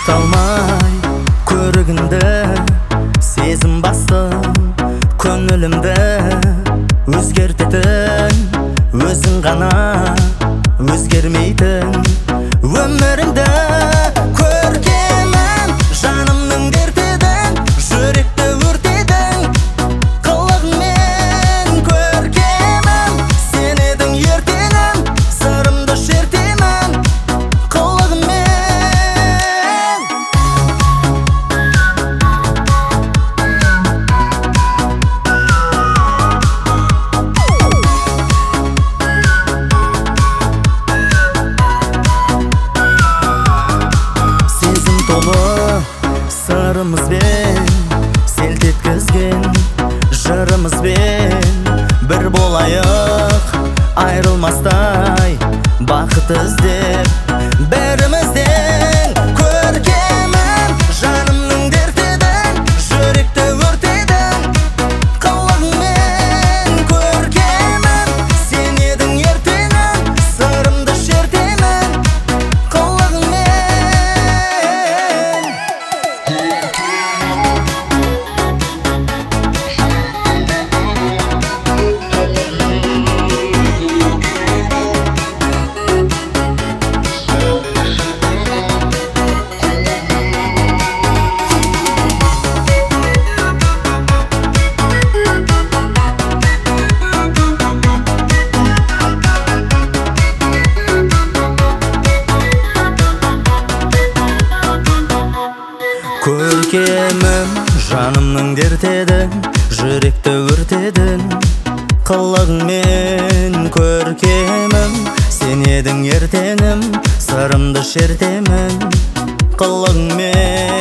Талмай көрігіңді сезім бастым, көңілімді өзгертетін өзің ғана, өзгермейтін өміріңді көркемім, жанымның дертедің, жүректі өртедің қылығыңмен. Көркемім, сен едің ертеңім, сырымды шертемін қылығыңмен. Сырымызбен селт еткізген жырымызбен бір болайық, айрылмастай бақыт іздеп бірімізден. Көркемім, жанымның дертедің, жүректі өртедің қылығыңмен. Көркемім, сен едің ертеңім, сырымды шертемін қылығыңмен. Көркемім, жанымның дертедің, жүректі өртедің қылығыңмен. Көркемім, сен едің ертеңім, сырымды шертемін қылығыңмен.